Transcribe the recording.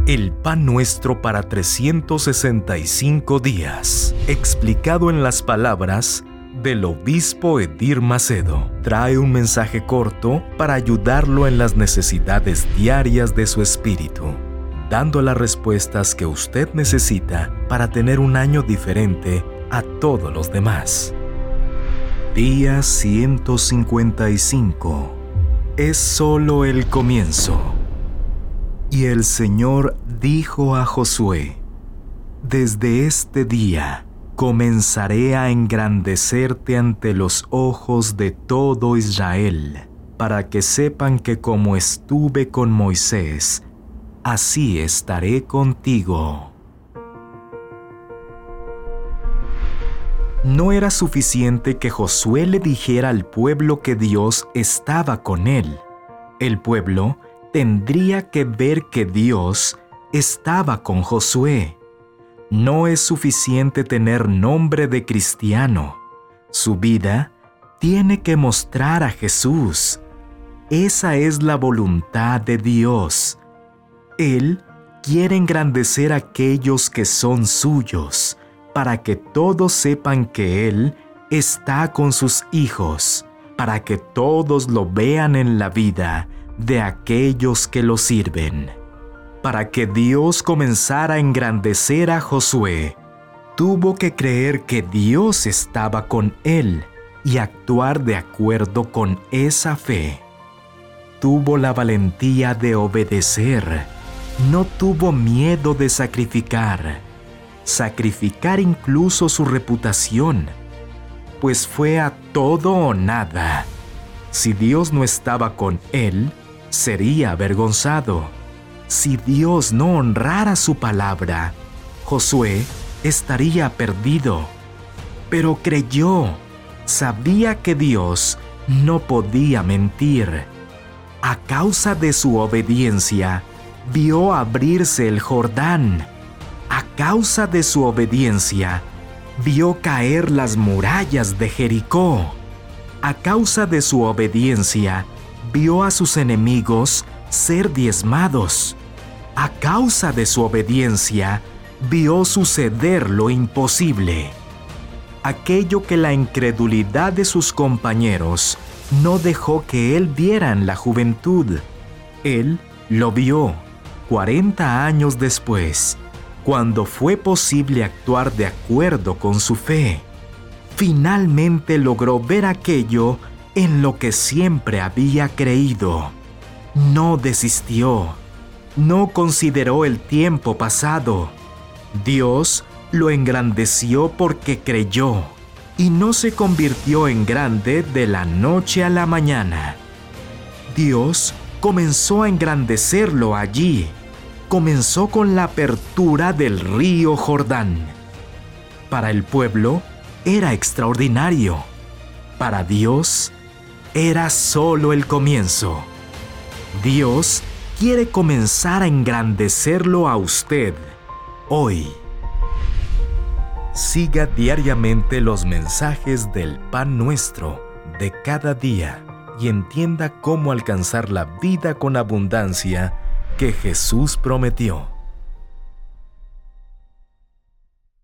El pan nuestro para 365 días, explicado en las palabras del obispo Edir Macedo, trae un mensaje corto para ayudarlo en las necesidades diarias de su espíritu, dando las respuestas que usted necesita para tener un año diferente a todos los demás. Día 155. Es solo el comienzo. Y el Señor dijo a Josué: desde este día comenzaré a engrandecerte ante los ojos de todo Israel, para que sepan que como estuve con Moisés, así estaré contigo. No era suficiente que Josué le dijera al pueblo que Dios estaba con él. El pueblo tendría que ver que Dios estaba con Josué. No es suficiente tener nombre de cristiano. Su vida tiene que mostrar a Jesús. Esa es la voluntad de Dios. Él quiere engrandecer a aquellos que son suyos, para que todos sepan que Él está con sus hijos, para que todos lo vean en la vida de aquellos que lo sirven. Para que Dios comenzara a engrandecer a Josué, tuvo que creer que Dios estaba con él y actuar de acuerdo con esa fe. Tuvo la valentía de obedecer, no tuvo miedo de sacrificar incluso su reputación, pues fue a todo o nada. Si Dios no estaba con él, sería avergonzado. Si Dios no honrara su palabra, Josué estaría perdido. Pero creyó, sabía que Dios no podía mentir. A causa de su obediencia, vio abrirse el Jordán. A causa de su obediencia, vio caer las murallas de Jericó. A causa de su obediencia, vio a sus enemigos ser diezmados. A causa de su obediencia, vio suceder lo imposible. Aquello que la incredulidad de sus compañeros no dejó que él viera en la juventud. Él lo vio 40 años después, cuando fue posible actuar de acuerdo con su fe. Finalmente logró ver aquello en lo que siempre había creído. No desistió. No consideró el tiempo pasado. Dios lo engrandeció porque creyó, y no se convirtió en grande de la noche a la mañana. Dios comenzó a engrandecerlo allí. Comenzó con la apertura del río Jordán. Para el pueblo era extraordinario. Para Dios era solo el comienzo. Dios quiere comenzar a engrandecerlo a usted hoy. Siga diariamente los mensajes del pan nuestro de cada día y entienda cómo alcanzar la vida con abundancia que Jesús prometió.